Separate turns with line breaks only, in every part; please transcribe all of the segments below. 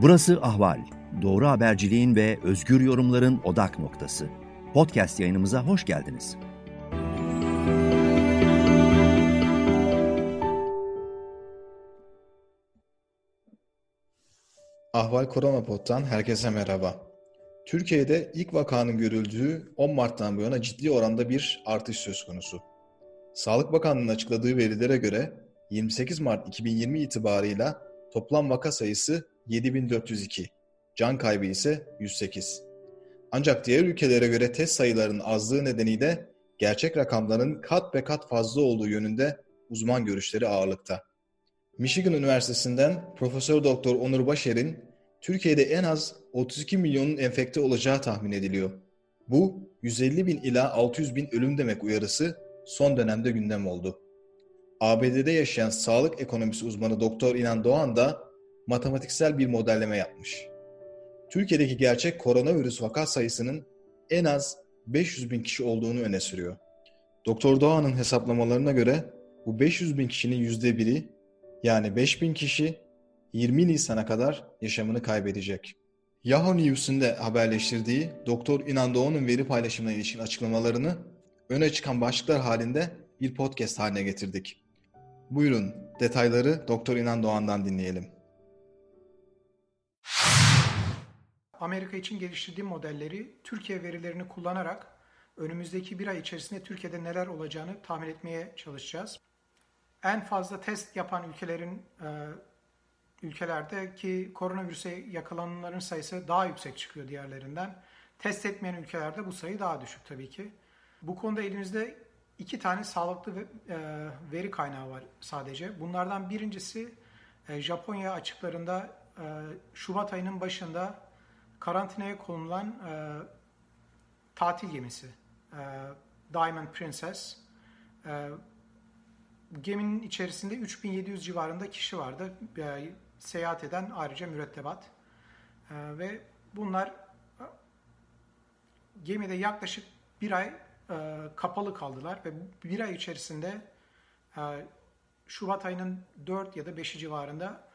Burası Ahval. Doğru haberciliğin ve özgür yorumların odak noktası. Podcast yayınımıza hoş geldiniz.
Ahval Korona Pod'dan herkese merhaba. Türkiye'de ilk vakanın görüldüğü 10 Mart'tan bu yana ciddi oranda bir artış söz konusu. Sağlık Bakanlığı'nın açıkladığı verilere göre 28 Mart 2020 itibarıyla toplam vaka sayısı 7402, can kaybı ise 108. Ancak diğer ülkelere göre test sayılarının azlığı nedeniyle gerçek rakamların kat ve kat fazla olduğu yönünde uzman görüşleri ağırlıkta. Michigan Üniversitesi'nden Profesör Doktor Onur Başer'in Türkiye'de en az 32 milyonun enfekte olacağı tahmin ediliyor. Bu 150 bin ila 600 bin ölüm demek uyarısı son dönemde gündem oldu. ABD'de yaşayan sağlık ekonomisi uzmanı Doktor İnan Doğan da matematiksel bir modelleme yapmış. Türkiye'deki gerçek koronavirüs vaka sayısının en az 500 bin kişi olduğunu öne sürüyor. Doktor Doğan'ın hesaplamalarına göre bu 500 bin kişinin %1'i, yani 5.000 kişi 20 Nisan'a kadar yaşamını kaybedecek. Yahoo News'un de haberleştirdiği Doktor İnan Doğan'ın veri paylaşımına ilişkin açıklamalarını öne çıkan başlıklar halinde bir podcast haline getirdik. Buyurun detayları Doktor İnan Doğan'dan dinleyelim.
Amerika için geliştirdiğim modelleri Türkiye verilerini kullanarak önümüzdeki bir ay içerisinde Türkiye'de neler olacağını tahmin etmeye çalışacağız. En fazla test yapan ülkelerdeki koronavirüse yakalananların sayısı daha yüksek çıkıyor diğerlerinden. Test etmeyen ülkelerde bu sayı daha düşük tabii ki. Bu konuda elimizde 2 tane sağlıklı veri kaynağı var sadece. Bunlardan birincisi Japonya açıklarında Şubat ayının başında karantinaya konulan tatil gemisi Diamond Princess. Geminin içerisinde 3700 civarında kişi vardı. Seyahat eden ayrıca mürettebat. Ve bunlar gemide yaklaşık bir ay kapalı kaldılar ve bir ay içerisinde Şubat ayının 4 ya da 5'i civarında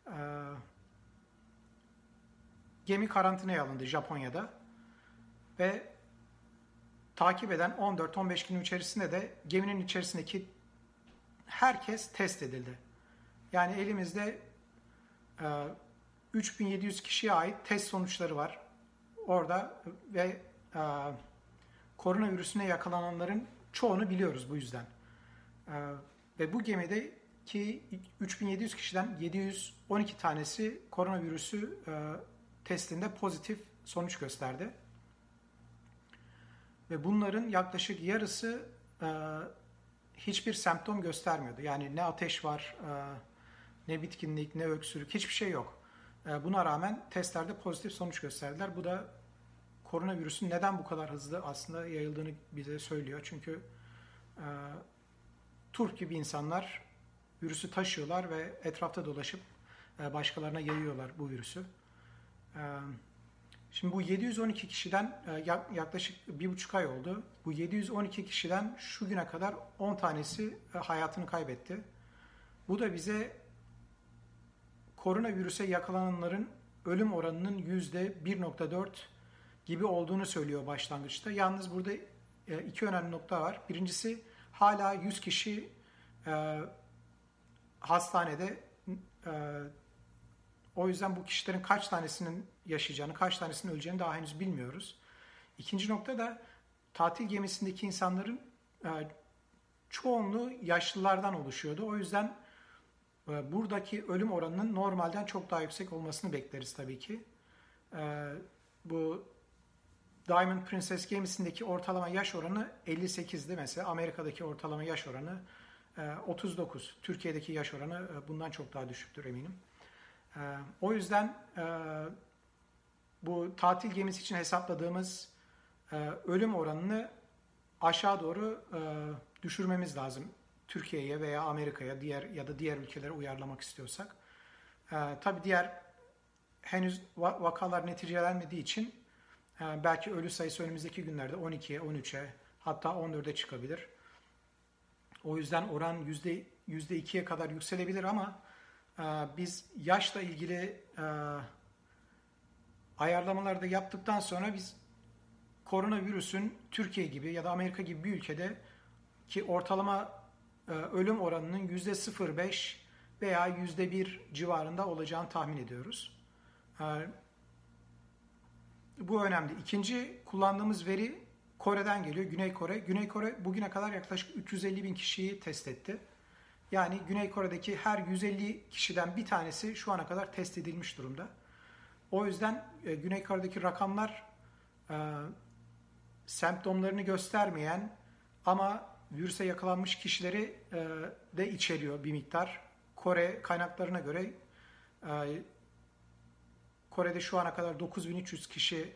gemi karantinaya alındı Japonya'da ve takip eden 14-15 gün içerisinde de geminin içerisindeki herkes test edildi. Yani elimizde 3700 kişiye ait test sonuçları var orada ve koronavirüsüne yakalananların çoğunu biliyoruz bu yüzden. Ve bu gemideki 3700 kişiden 712 tanesi koronavirüsü testinde pozitif sonuç gösterdi. Ve bunların yaklaşık yarısı hiçbir semptom göstermiyordu. Yani ne ateş var, ne bitkinlik, ne öksürük, hiçbir şey yok. Buna rağmen testlerde pozitif sonuç gösterdiler. Bu da koronavirüsün neden bu kadar hızlı aslında yayıldığını bize söylüyor. Çünkü turp gibi insanlar virüsü taşıyorlar ve etrafta dolaşıp başkalarına yayıyorlar bu virüsü. Şimdi bu 712 kişiden yaklaşık 1,5 ay oldu. Bu 712 kişiden şu güne kadar 10 tanesi hayatını kaybetti. Bu da bize koronavirüse yakalananların ölüm oranının %1,4 gibi olduğunu söylüyor başlangıçta. Yalnız burada 2 önemli nokta var. Birincisi hala 100 kişi hastanede. O yüzden bu kişilerin kaç tanesinin yaşayacağını, kaç tanesinin öleceğini daha henüz bilmiyoruz. İkinci nokta da tatil gemisindeki insanların çoğunluğu yaşlılardan oluşuyordu. O yüzden buradaki ölüm oranının normalden çok daha yüksek olmasını bekleriz tabii ki. Bu Diamond Princess gemisindeki ortalama yaş oranı 58'di mesela. Amerika'daki ortalama yaş oranı 39. Türkiye'deki yaş oranı bundan çok daha düşüktür eminim. O yüzden bu tatil gemisi için hesapladığımız ölüm oranını aşağı doğru düşürmemiz lazım. Türkiye'ye veya Amerika'ya diğer ülkelere uyarlamak istiyorsak. Tabii henüz vakalar neticelenmediği için belki ölü sayısı önümüzdeki günlerde 12'ye, 13'e hatta 14'e çıkabilir. O yüzden oran %2'ye kadar yükselebilir ama biz yaşla ilgili ayarlamaları da yaptıktan sonra biz koronavirüsün Türkiye gibi ya da Amerika gibi bir ülkede ki ortalama ölüm oranının %0,5 veya %1 civarında olacağını tahmin ediyoruz. Bu önemli. İkinci kullandığımız veri Kore'den geliyor. Güney Kore. Güney Kore bugüne kadar yaklaşık 350 bin kişiyi test etti. Yani Güney Kore'deki her 150 kişiden bir tanesi şu ana kadar test edilmiş durumda. O yüzden Güney Kore'deki rakamlar semptomlarını göstermeyen ama virüse yakalanmış kişileri de içeriyor bir miktar. Kore kaynaklarına göre Kore'de şu ana kadar 9300 kişi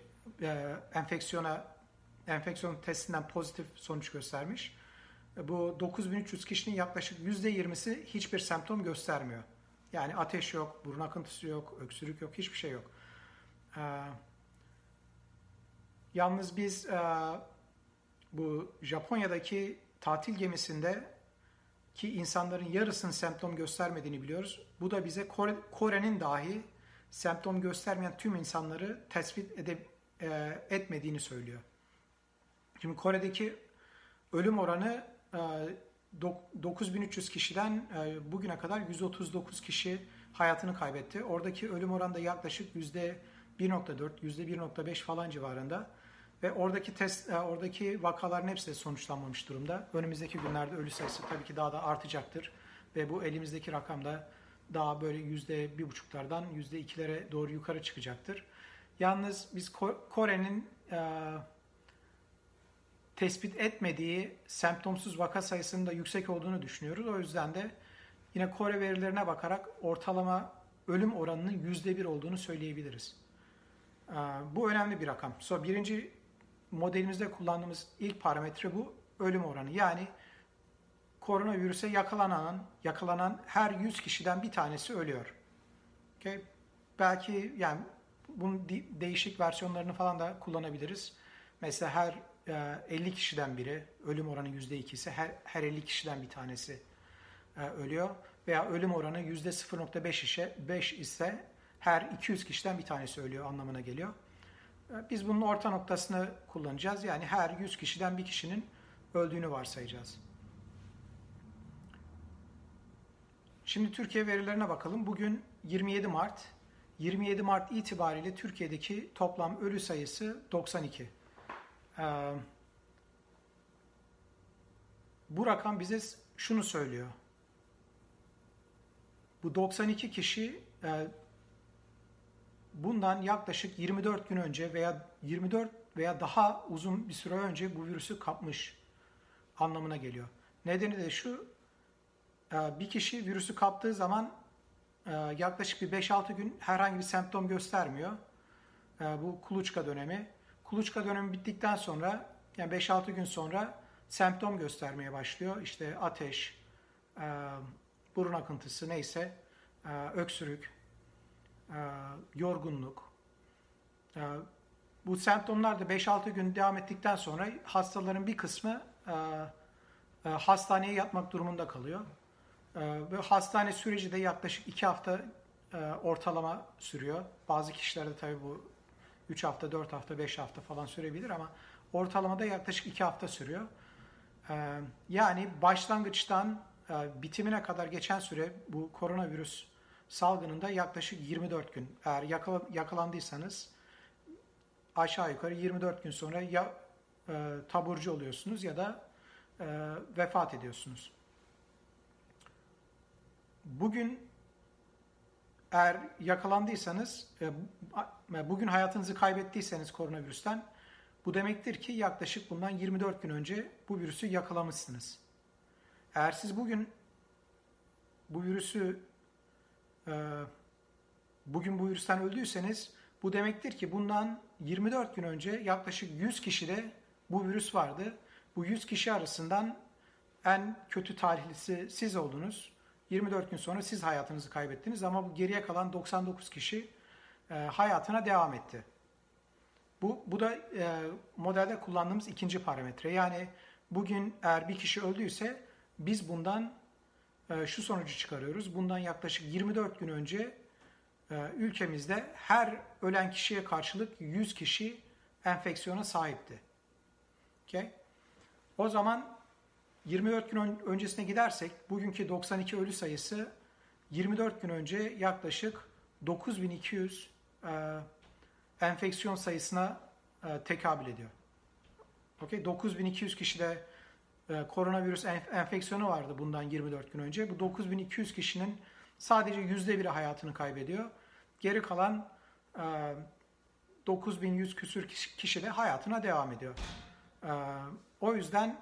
enfeksiyon testinden pozitif sonuç göstermiş. Bu 9300 kişinin yaklaşık %20'si hiçbir semptom göstermiyor. Yani ateş yok, burun akıntısı yok, öksürük yok, hiçbir şey yok. Yalnız biz bu Japonya'daki tatil gemisinde ki insanların yarısının semptom göstermediğini biliyoruz. Bu da bize Kore'nin dahi semptom göstermeyen tüm insanları tespit etmediğini söylüyor. Şimdi Kore'deki ölüm oranı 9300 kişiden bugüne kadar 139 kişi hayatını kaybetti. Oradaki ölüm oranı da yaklaşık %1,4, %1,5 falan civarında. Ve oradaki vakaların hepsi de sonuçlanmamış durumda. Önümüzdeki günlerde ölü sayısı tabii ki daha da artacaktır. Ve bu elimizdeki rakam da daha böyle %1,5'lardan %2'lere doğru yukarı çıkacaktır. Yalnız biz Kore'nin tespit etmediği semptomsuz vaka sayısının da yüksek olduğunu düşünüyoruz. O yüzden de yine Kore verilerine bakarak ortalama ölüm oranının %1 olduğunu söyleyebiliriz. Bu önemli bir rakam. Birinci modelimizde kullandığımız ilk parametre bu ölüm oranı. Yani koronavirüse yakalanan her 100 kişiden bir tanesi ölüyor. Okay? Belki yani bunun değişik versiyonlarını falan da kullanabiliriz. Mesela her 50 kişiden biri, ölüm oranı %2 ise her 50 kişiden bir tanesi ölüyor. Veya ölüm oranı %0,5 ise her 200 kişiden bir tanesi ölüyor anlamına geliyor. Biz bunun orta noktasını kullanacağız. Yani her 100 kişiden bir kişinin öldüğünü varsayacağız. Şimdi Türkiye verilerine bakalım. Bugün 27 Mart. 27 Mart itibariyle Türkiye'deki toplam ölü sayısı 92. Bu rakam bize şunu söylüyor. Bu 92 kişi bundan yaklaşık 24 gün önce veya 24 veya daha uzun bir süre önce bu virüsü kapmış anlamına geliyor. Nedeni de şu, bir kişi virüsü kaptığı zaman yaklaşık bir 5-6 gün herhangi bir semptom göstermiyor. Bu kuluçka dönemi. Kuluçka dönemi bittikten sonra yani 5-6 gün sonra semptom göstermeye başlıyor. İşte ateş, burun akıntısı neyse, öksürük, yorgunluk. Bu semptomlar da 5-6 gün devam ettikten sonra hastaların bir kısmı hastaneye yatmak durumunda kalıyor. Ve hastane süreci de yaklaşık 2 hafta ortalama sürüyor. Bazı kişilerde tabii bu 3 hafta, 4 hafta, 5 hafta falan sürebilir ama ortalamada yaklaşık 2 hafta sürüyor. Yani başlangıçtan bitimine kadar geçen süre bu koronavirüs salgınında yaklaşık 24 gün. Eğer yakalandıysanız aşağı yukarı 24 gün sonra ya taburcu oluyorsunuz ya da vefat ediyorsunuz. Bugün eğer yakalandıysanız, bugün hayatınızı kaybettiyseniz koronavirüsten, bu demektir ki yaklaşık bundan 24 gün önce bu virüsü yakalamışsınız. Eğer siz bugün bu virüsten öldüyseniz, bu demektir ki bundan 24 gün önce yaklaşık 100 kişide bu virüs vardı. Bu 100 kişi arasından en kötü talihlisi siz oldunuz. 24 gün sonra siz hayatınızı kaybettiniz ama bu geriye kalan 99 kişi hayatına devam etti. Bu da modelde kullandığımız ikinci parametre. Yani bugün eğer bir kişi öldüyse biz bundan şu sonucu çıkarıyoruz. Bundan yaklaşık 24 gün önce ülkemizde her ölen kişiye karşılık 100 kişi enfeksiyona sahipti. Okay? O zaman 24 gün öncesine gidersek bugünkü 92 ölü sayısı 24 gün önce yaklaşık 9200 enfeksiyon sayısına tekabül ediyor. Okay? 9200 kişide koronavirüs enfeksiyonu vardı bundan 24 gün önce. Bu 9200 kişinin sadece %1'i hayatını kaybediyor. Geri kalan 9100 küsür kişi de hayatına devam ediyor. O yüzden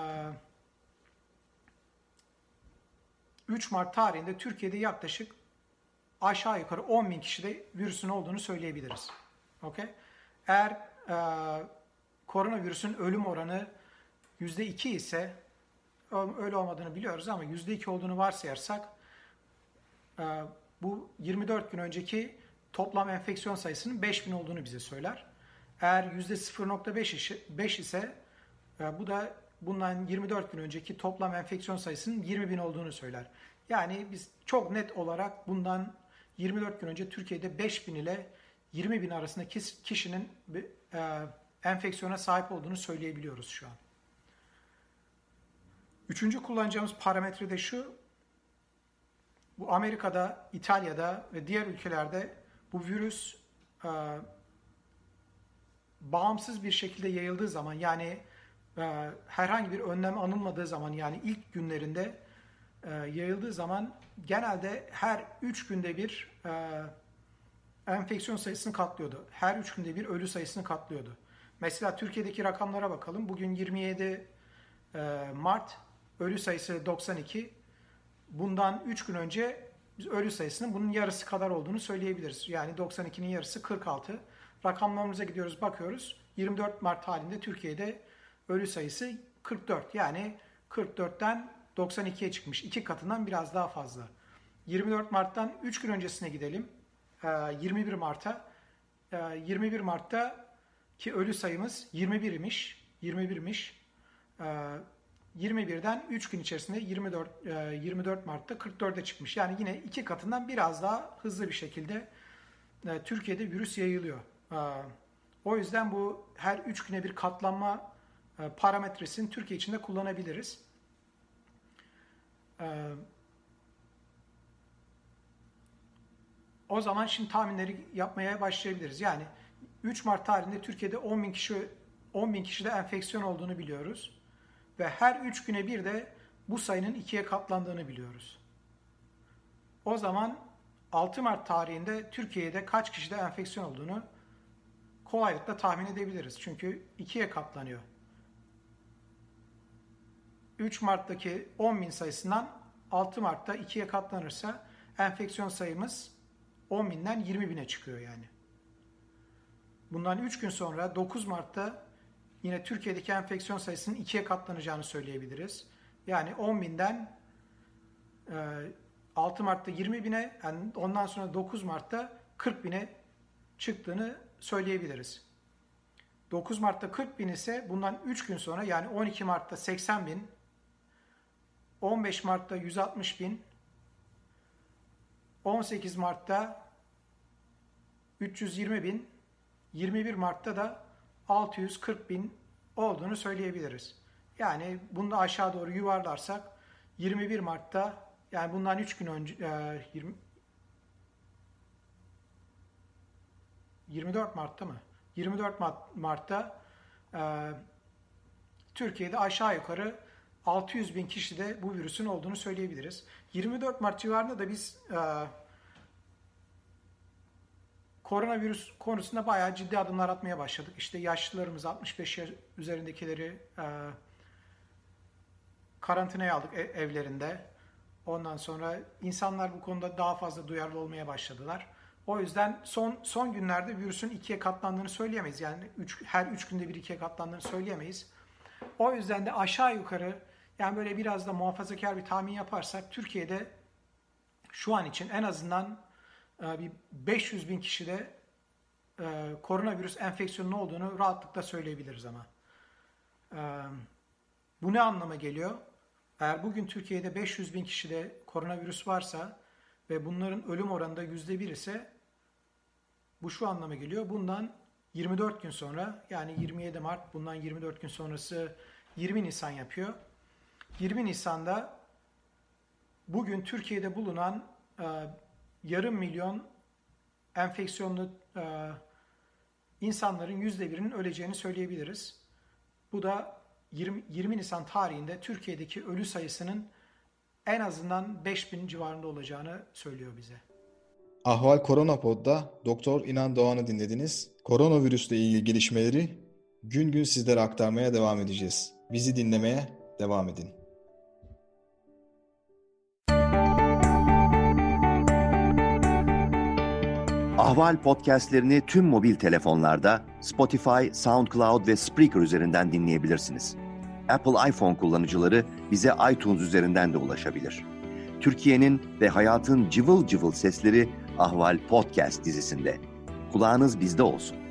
3 Mart tarihinde Türkiye'de yaklaşık aşağı yukarı 10.000 kişide virüsün olduğunu söyleyebiliriz. Okay? Eğer koronavirüsün ölüm oranı %2 ise, öyle olmadığını biliyoruz ama %2 olduğunu varsayarsak, bu 24 gün önceki toplam enfeksiyon sayısının 5.000 olduğunu bize söyler. Eğer %0.5 ise bu da bundan 24 gün önceki toplam enfeksiyon sayısının 20.000 olduğunu söyler. Yani biz çok net olarak bundan 24 gün önce Türkiye'de 5.000 ile 20.000 arasında kişinin enfeksiyona sahip olduğunu söyleyebiliyoruz şu an. Üçüncü kullanacağımız parametre de şu: bu Amerika'da, İtalya'da ve diğer ülkelerde bu virüs bağımsız bir şekilde yayıldığı zaman, yani herhangi bir önlem alınmadığı zaman, yani ilk günlerinde yayıldığı zaman genelde her 3 günde bir enfeksiyon sayısını katlıyordu. Her 3 günde bir ölü sayısını katlıyordu. Mesela Türkiye'deki rakamlara bakalım. Bugün 27 Mart, ölü sayısı 92. Bundan 3 gün önce biz ölü sayısının bunun yarısı kadar olduğunu söyleyebiliriz. Yani 92'nin yarısı 46. Rakamlarımıza gidiyoruz, bakıyoruz. 24 Mart halinde Türkiye'de ölü sayısı 44. Yani 44'ten 92'ye çıkmış. 2 katından biraz daha fazla. 24 Mart'tan 3 gün öncesine gidelim. 21 Mart'a. 21 Mart'ta ki ölü sayımız 21 imiş. 21'den 3 gün içerisinde 24 Mart'ta 44'e çıkmış. Yani yine 2 katından biraz daha hızlı bir şekilde Türkiye'de virüs yayılıyor. O yüzden bu her 3 güne bir katlanma parametresini Türkiye için de kullanabiliriz. O zaman şimdi tahminleri yapmaya başlayabiliriz. Yani 3 Mart tarihinde Türkiye'de 10.000 kişide enfeksiyon olduğunu biliyoruz. Ve her 3 güne bir de bu sayının 2'ye katlandığını biliyoruz. O zaman 6 Mart tarihinde Türkiye'de kaç kişide enfeksiyon olduğunu kolaylıkla tahmin edebiliriz. Çünkü 2'ye katlanıyor. 3 Mart'taki 10.000 sayısından 6 Mart'ta 2'ye katlanırsa enfeksiyon sayımız 10.000'den 20.000'e çıkıyor yani. Bundan 3 gün sonra 9 Mart'ta yine Türkiye'deki enfeksiyon sayısının 2'ye katlanacağını söyleyebiliriz. Yani 10.000'den 6 Mart'ta 20.000'e, yani ondan sonra 9 Mart'ta 40.000'e çıktığını söyleyebiliriz. 9 Mart'ta 40.000 ise bundan 3 gün sonra, yani 12 Mart'ta 80.000, 15 Mart'ta 160.000, 18 Mart'ta 320.000, 21 Mart'ta da 640.000 olduğunu söyleyebiliriz. Yani bunu da aşağı doğru yuvarlarsak 21 Mart'ta, yani bundan 3 gün önce 24 Mart'ta mı? 24 Mart'ta Türkiye'de aşağı yukarı 600.000 kişide bu virüsün olduğunu söyleyebiliriz. 24 Mart civarında da biz koronavirüs konusunda bayağı ciddi adımlar atmaya başladık. İşte yaşlılarımız, 65 yaş üzerindekileri karantinaya aldık evlerinde. Ondan sonra insanlar bu konuda daha fazla duyarlı olmaya başladılar. O yüzden son günlerde virüsün 2'ye katlandığını söyleyemeyiz. Yani her 3 günde bir 2'ye katlandığını söyleyemeyiz. O yüzden de aşağı yukarı, yani böyle biraz da muhafazakar bir tahmin yaparsak, Türkiye'de şu an için en azından bir 500.000 kişide koronavirüs enfeksiyonunun olduğunu rahatlıkla söyleyebiliriz ama. Bu ne anlama geliyor? Eğer bugün Türkiye'de 500.000 kişide koronavirüs varsa ve bunların ölüm oranı da %1 ise Bu şu anlama geliyor. Bundan 24 gün sonra, yani 27 Mart, bundan 24 gün sonrası 20 Nisan yapıyor. 20 Nisan'da bugün Türkiye'de bulunan yarım milyon enfeksiyonlu insanların %1'inin öleceğini söyleyebiliriz. Bu da 20 Nisan tarihinde Türkiye'deki ölü sayısının en azından 5000 civarında olacağını söylüyor bize.
Ahval Korona Pod'da Doktor İnan Doğan'ı dinlediniz. Koronavirüsle ilgili gelişmeleri gün gün sizlere aktarmaya devam edeceğiz. Bizi dinlemeye devam edin.
Ahval podcastlerini tüm mobil telefonlarda Spotify, SoundCloud ve Spreaker üzerinden dinleyebilirsiniz. Apple iPhone kullanıcıları bize iTunes üzerinden de ulaşabilir. Türkiye'nin ve hayatın cıvıl cıvıl sesleri Ahval Podcast dizisinde. Kulağınız bizde olsun.